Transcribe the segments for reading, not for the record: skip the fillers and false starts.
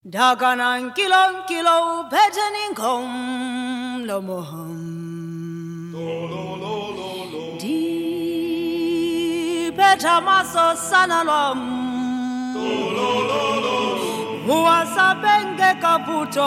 Daganan kilo petening kom lo moham di petamaso sanalom huasa benge kaputo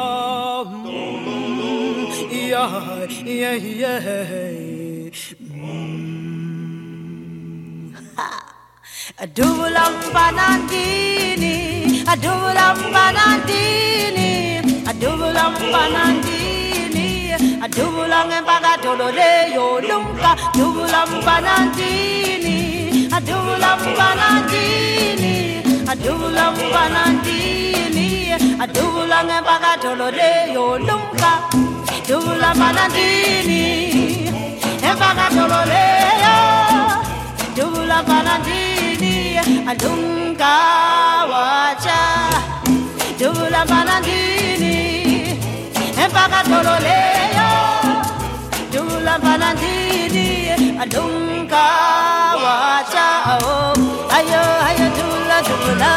Adulam panandini, adulam panandini, adulam panandini, adulang empagatolole yo lumka, adulam panandini, adulam panandini, adulam panandini, adulang empagatolole yo lumka, adulam panandini, empagatolole yo, adulam panandini. Adunga wacha Dula Banandini Empaka Tololeyo Dula Banandini Adunga wacha Ayo ayo dula dula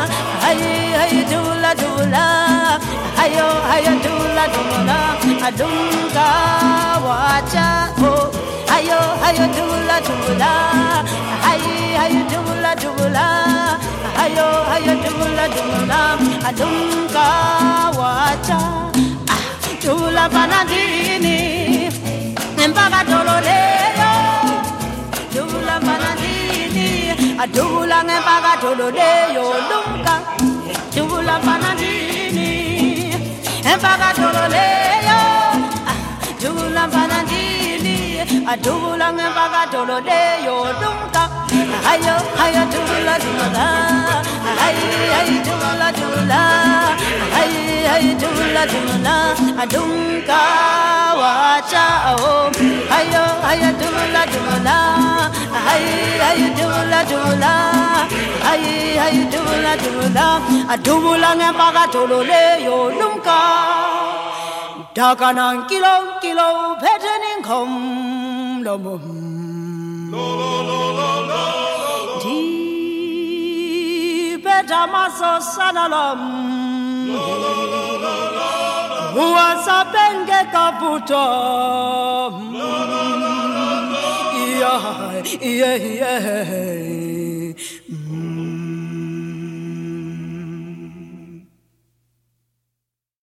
Ayo dula dula Ayo dula dula Adunga wacha Ayo dula dula Ayo dula dula Ayo dula dula Adunga wacha Dula Banandini Empaka Tololeyo Dula Banandini Adula Empaka Tololeyo Lunga Dula Banandini Empaka Tololeyo Dula Banandini Adula Empaka Tololeyo Lunga Ayo dula dula Ayo dula dula Ayo dula dula Adunga wacha Ayo dula dula Ayo dula dula Ayo dula dula Adula ngempaka tololeyo lumka Daganan kilo petening kom lomum Di petamaso sanalom Huasa benge kaputo Yeah